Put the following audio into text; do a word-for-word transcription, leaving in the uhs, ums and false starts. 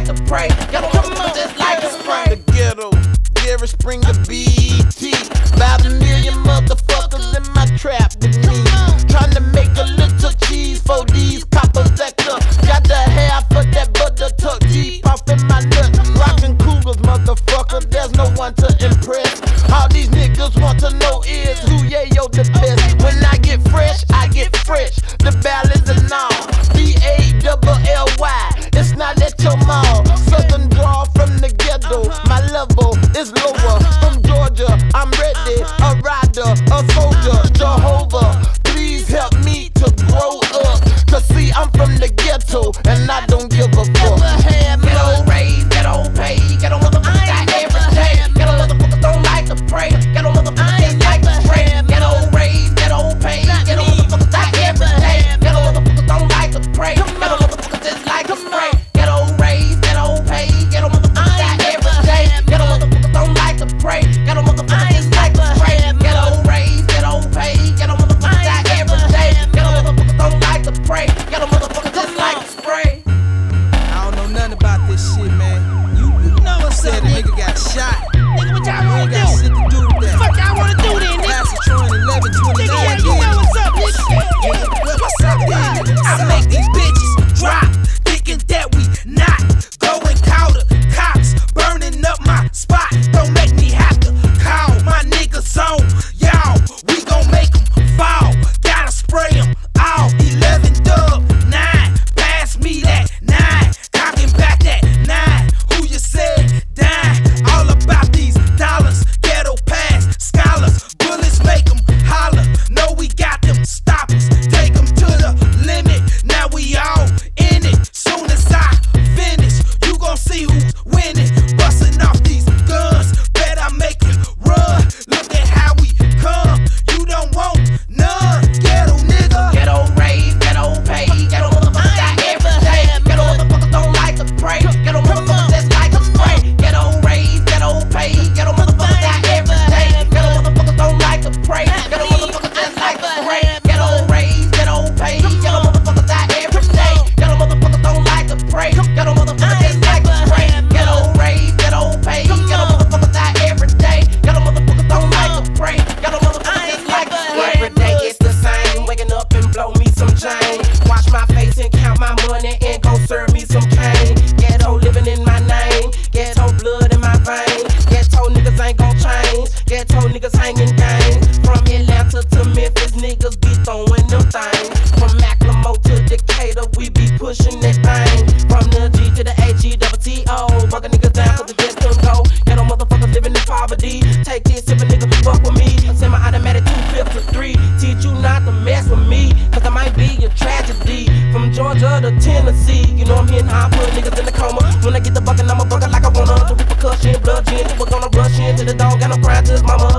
to pray. Ghetto motherfuckers just like to spray. The ghetto, Jerry Springer, B E T. About a million motherfuckers in my trap with me. Trying to make a little cheese for these coppers that cut. Got the half of that butter tuck deep off in my nut. Rockin' Cougars, motherfucker, there's no one to impress. All these niggas want to know is who yeah yo the best. When I get fresh, I get fresh. The balance and all. B A double L Y. It's not at your mall. Southern draw from the ghetto. My level is lower. From Georgia, I'm ready. A rider, a soldier, Jehovah. Please help me to grow up. Cause see, I'm from the ghetto and I don't give a fuck. Ghetto raise, ghetto pay, ghetto motherfuckers die every day. Ghetto motherfuckers don't like to pray. Ghetto motherfuckers just like to pray. Ghetto raise, ghetto pay, ghetto motherfuckers die every day. Ghetto motherfuckers don't like to pray. Ghetto motherfuckers just like to pray. Ghetto raise, ghetto pay, ghetto motherfuckers die every day. Ghetto motherfuckers don't like to pray. Ghetto motherfuckers just like to pray. Ghetto raise, ghetto pay, ghetto motherfuckers die every day. Ghetto motherfuckers don't like to pray. Ghetto motherfuckers just like to spray. I don't know nothing about this shit, man. You, you know what's up, nigga got shot. Nigga, what y'all wanna Ain't do? got shit to do with that. Fuck y'all wanna do then, nigga? Pass the Troy in eleven twenty-nine. Nigga, yeah, you know what's up, nigga. What's up, then? I make these bitches drop, thinking that we not going counter. Cops burning up my spot, don't make me have to call my niggas on. Y'all, we gon' make them fall. Gotta spray them all. eleven dub, nine. Pass me that nine. Cocking back that nine. Who you said dying? All about these dollars. Ghetto pass, scholars. Bullets make them holler. No, we got them stoppers. Take them to the limit. Now we all in it. Soon as I finish, you gon' see who's winning. Busting off these guns. Bet I make you run. Look at how we come. You don't want none. Ghetto nigga. Ghetto raise, ghetto pay. Ghetto motherfuckers die every day. Ghetto motherfuckers don't like to pray. Ghetto motherfuckers just like to spray. Ghetto raise, ghetto pay. Ghetto motherfuckers die every day. Ghetto motherfuckers don't like to pray. Ghetto motherfuckers just like to spray. Ghetto raise, ghetto pay. Ghetto motherfuckers die every day. Ghetto motherfuckers don't like to pray. Ghetto motherfuckers just like to spray. Ghetto raise, ghetto pay. Ghetto motherfuckers die every day. Ghetto motherfuckers don't like to pray. Ghetto motherfuckers just like to spray. Every day it's the same. Waking up and blow me some chain. Wash my face and count my money and go serve me some cane. Ghetto living in my name. Ghetto blood in my veins. Ghetto niggas ain't gon' change. Ghetto niggas hanging gangs. From Atlanta to Memphis, niggas be throwing them things. From Macklemore to Decatur, we be pushing that thing. From the G to the H E double T O. Bucking niggas down cause the just couldn't go. Ghetto motherfuckers living in poverty. Take this if a nigga fuck with me. Send my automatic two fifths to three. Teach you not to mess with me, cause I might be a tragedy. From Georgia to Tennessee, you know I'm hitting high, put niggas in the coma. When I get the bucket, I'ma bucket like I wanna. The repercussion, blood gin, we're gonna rush into the dog, got no crying to his mama.